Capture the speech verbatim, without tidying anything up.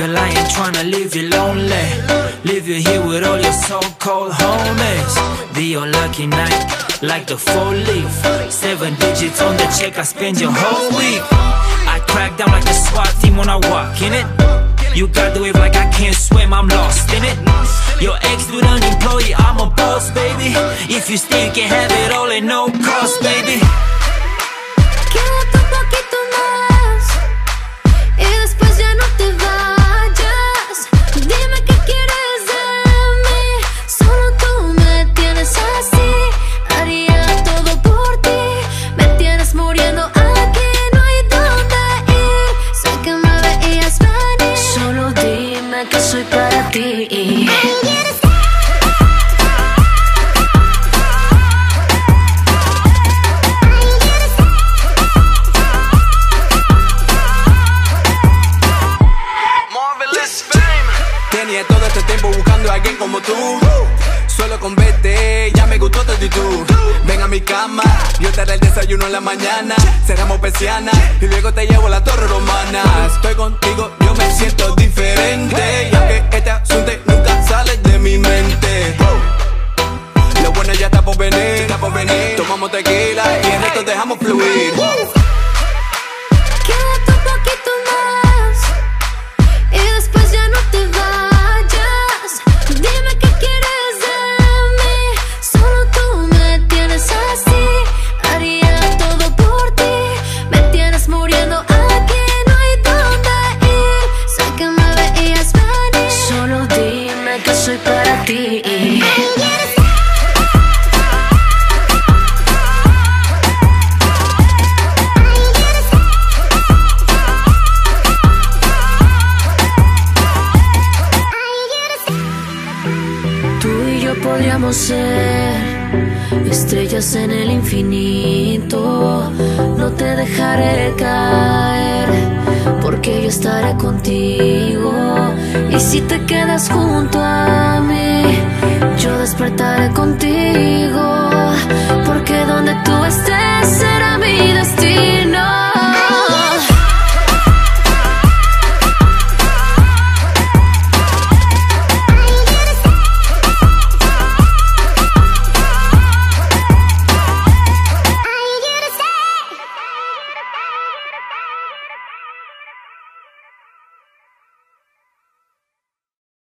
Girl, I ain't tryna leave you lonely. Leave you here with all your so-called homies. The unlucky night, like the four-leaf. Seven digits on the check, I spend your whole week. I crack down like the SWAT team when I walk in it. You got the wave like I can't swim, I'm lost in it. Your ex-student employee, I'm a boss, baby. If you stay, you can have it all at no cost, baby. Quédate un poquito más y después ya no te vayas. Dime qué quieres de mí, solo tú me tienes así. Haría todo por ti, me tienes muriendo aquí, no hay dónde ir. Sé que me veías venir, solo dime que soy para ti. Tenía todo este tiempo buscando a alguien como tú. Solo con verte ya me gustó tu actitud. Ven a mi cama, yo te haré el desayuno en la mañana. Cerramos persianas y luego te llevo a la Torre Romana. Estoy contigo, yo me siento diferente. Y aunque este asunto nunca sale de mi mente, lo bueno ya está por venir, está por venir. Tomamos tequila y el resto dejamos fluir. Quédate un poquito más y después ya no te vayas. Dime qué quieres de mí, solo tú me tienes así. Haría todo por ti, me tienes muriendo aquí, no hay dónde ir. Sé que me veías venir, solo dime que soy para ti. Podríamos ser estrellas en el infinito. No te dejaré caer, porque yo estaré contigo. Y si te quedas junto a mí, yo despertaré contigo, porque donde tú estés